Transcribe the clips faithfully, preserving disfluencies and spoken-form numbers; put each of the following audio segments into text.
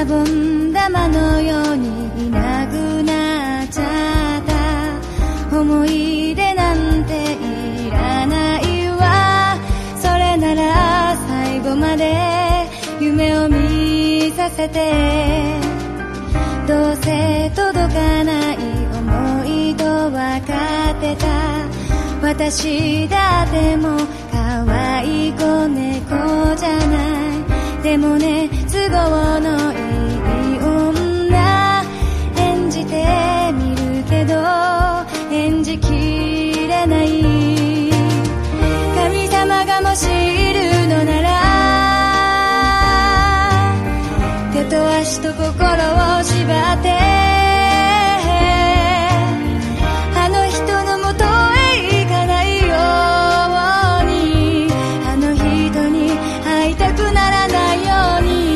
ボン玉のようにいなくなっちゃった。思い出なんていらないわ。それなら最後まで夢を見させて。どうせ届かない思いと分かってた。私だってもう可愛い子猫じゃない。でもね、都合のいい女演じてみるけど演じきれない。神様がもしいるのなら手と足と心を縛ってあの人のもとへ行かないように、あの人に会いたくならないように。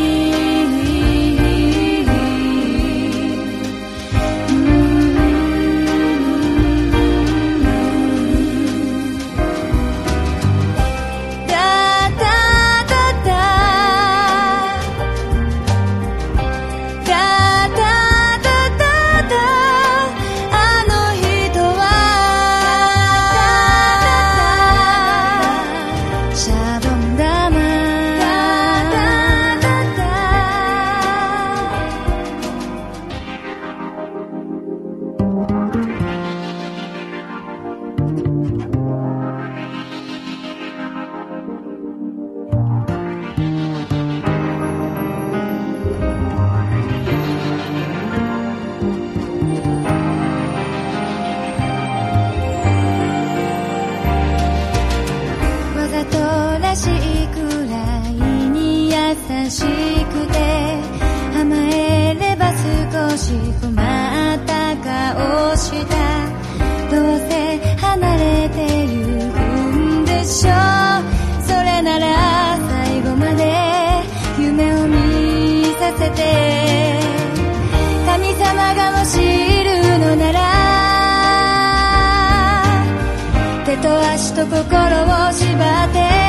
優しくて甘えれば少し困った顔した。どうせ離れてゆくんでしょう。それなら最後まで夢を見させて。神様がもしいるのなら手と足と心を縛って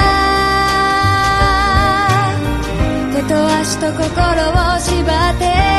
と心を縛って